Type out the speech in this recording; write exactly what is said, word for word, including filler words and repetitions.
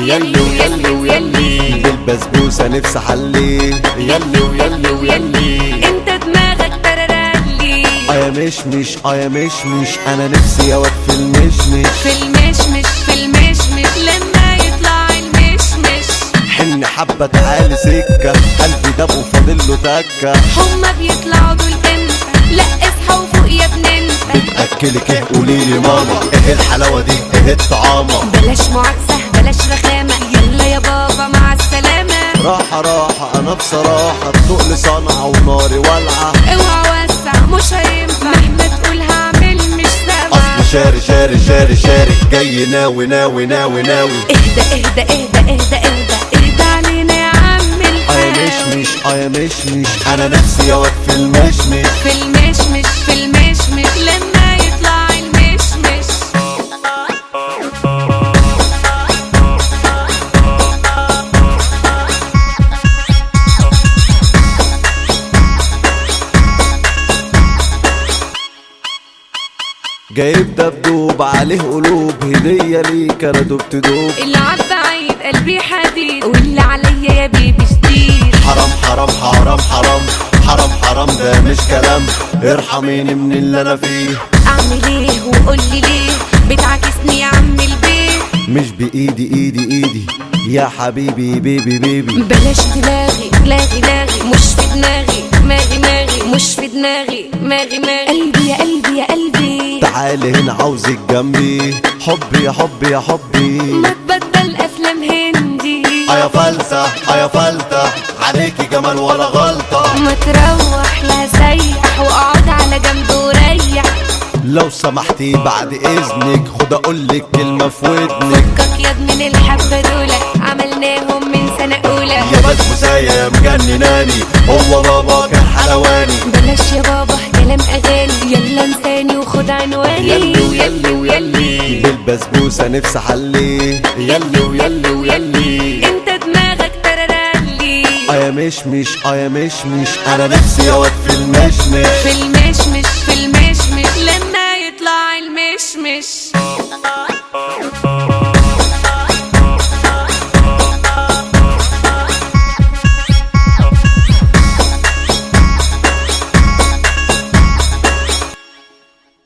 يلي ويلي ويلي بالبسبوسة نفسي حلي يلي ويلي ويلي انت دماغك تررلي ايا مشمش ايا مشمش انا نفسي اوقف في المشمش في المشمش في المشمش لما يطلع المشمش حن حبة تعالي سكة قلبي داب وفاضل له تكة هما بيطلعوا دول امتى؟ لا اصحى وفوق يا ابن انت. بتأكلك ايه قوليلي ماما ايه الحلاوة دي ايه الطعامة بلاش معاكسة بلاش رخامة يلا يا بابا مع السلامة. راحة راحة انا بصراحة التقل صنعة وناري والعة اوعى وسع مش هينفع مهما تقول هعمل مش سامع. اصل شاري شاري شاري شاري جاي ناوي ناوي ناوي ناوي اهدى اهدى اهدى اهدى اهدى اهدى علينا يا عم ايا الحاج. مشمش ايا مشمش انا نفسي اوقف في المشمش في المشمش في المشمش لما يطلع المشمش. جايب دبدوب عليه قلوب هدية ليك انا دبت دوب. اللي عد بعيد قلبي حديد واللي عليا يا بيبي شديد. حرام حرام حرام حرام حرام حرام ده مش كلام ارحميني من اللي انا فيه. اعمل ايه وقولي ليه بتعاكسني يا عم البيت؟ مش بايدي ايدي ايدي يا حبيبي بيبي بيبي. بلاش تلاغي لاغي لاغي مش في دماغي ماغي ماغي مش في دماغي ماغي ماغي. قلبي يا قلبي يا قلبي تعالي هنا عاوزك جنبي حبي يا حبي يا حبي. ما تبطل افلام هندي ايا فلتة ايا فلتة عليكي جمال ولا غلطة. ما تروح لا سيح واقعد على جنب وريح. لو سمحتي بعد اذنك خد اقولك كلمة في ودنك. فكك ياض من الحبة دول عملناهم من سنة اولى. يا بسبوساية يا مجنناني هو بابا كان حلواني. بلاش يا بابا كلام اغاني يلا انساني وخد عنواني. يلي ويلي ويلي بالبسبوسة نفسي حلي يلي ويلي ويلي انت دماغك تررلي. ايا مشمش ايا مشمش انا نفسي اوقف في المشمش. في المشمش في المشمش لما يطلع المشمش.